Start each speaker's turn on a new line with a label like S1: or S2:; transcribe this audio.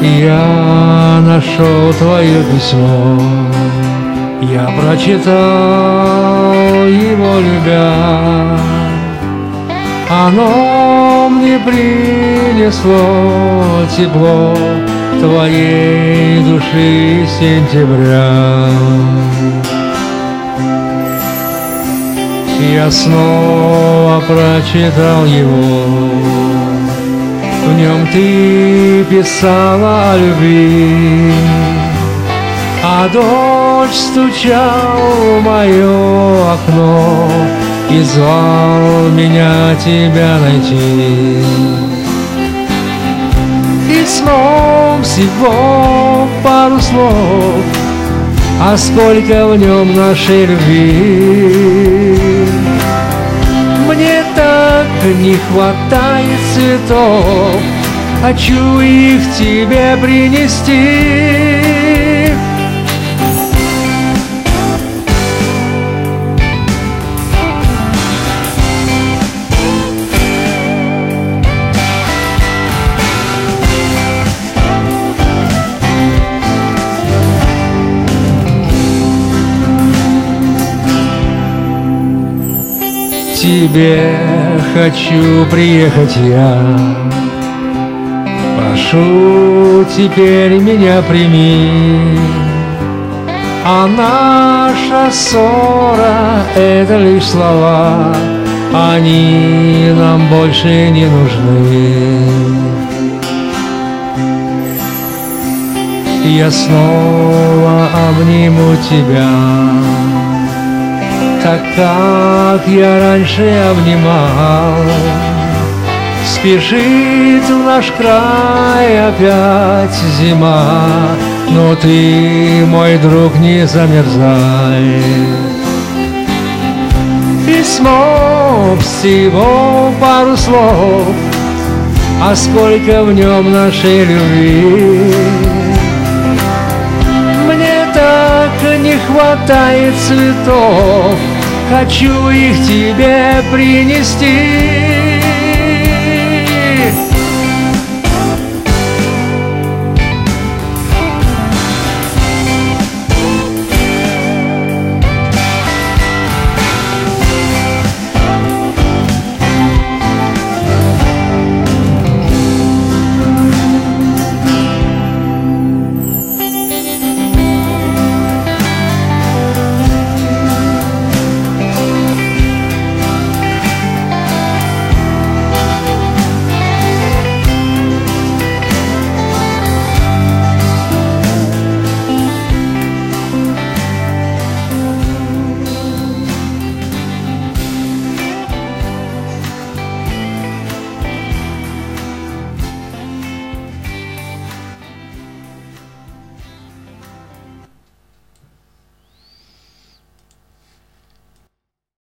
S1: Я нашел твое письмо, я прочитал его, любя. Оно мне принесло тепло твоей души сентября. Я снова прочитал его, в нем ты писала о любви, а дождь стучал в мое окно и звал меня тебя найти. Письмом всего пару слов, а сколько в нем нашей любви. Мне так не хватает цветов, хочу их тебе принести. Тебе хочу приехать я, прошу, теперь меня прими. А наша ссора — это лишь слова, они нам больше не нужны. Я снова обниму тебя, так как я раньше обнимал. Спешит в наш край опять зима, но ты, мой друг, не замерзай. Письмо всего пару слов, а сколько в нем нашей любви. Мне так не хватает цветов, хочу их тебе принести.